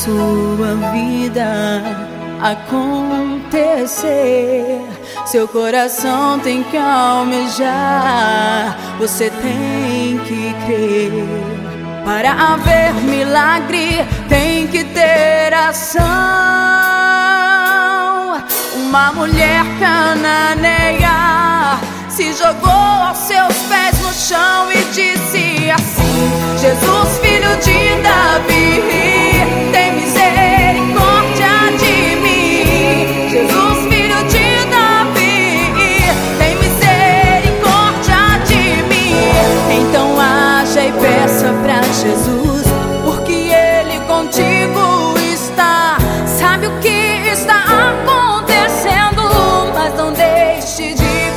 sua vida acontecer. Seu coração tem que almejar, você tem que crer. Para haver milagre tem que ter ação. Uma mulher cananeia se jogou aos seus pés no chão e disse assim: Jesus, filho de Davi, tem misericórdia de mim. Jesus, filho de Davi, tem misericórdia de mim. Então haja e peça pra Jesus, porque Ele contigo está. Sabe o que está acontecendo, mas não deixe de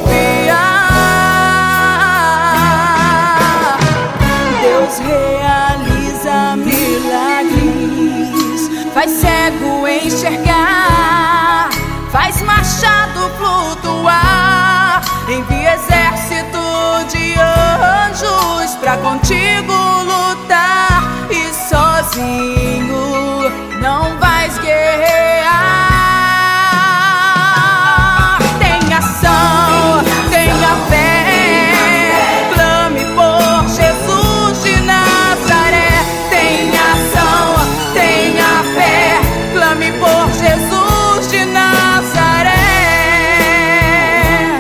confiar. Deus realiza milagres, faz cego enxergar, faz machado flutuar, envia exército de anjos pra contigo lutar. E sozinho não vais guerrear. Tenha ação, tenha fé, clame por Jesus de Nazaré. Tenha ação, tenha fé, clame por Jesus de Nazaré.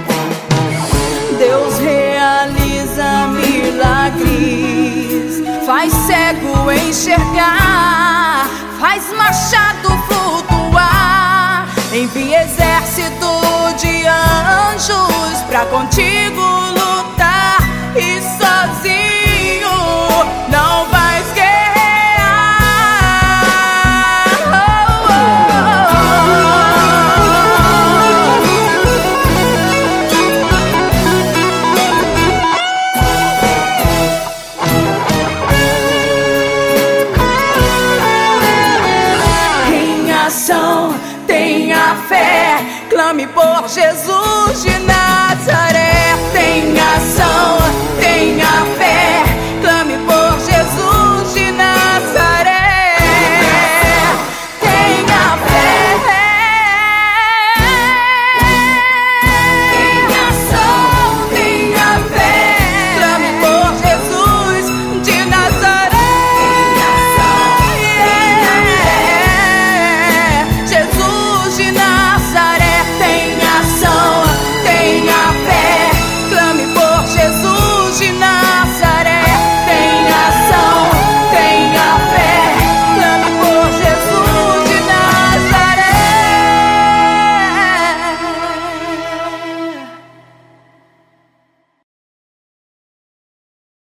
Deus realiza milagres, faz cego enxergar, faz machado flutuar, envia exército de anjos pra contigo lutar. E sozinho não vais tenha fé, clame por Jesus de Nazaré.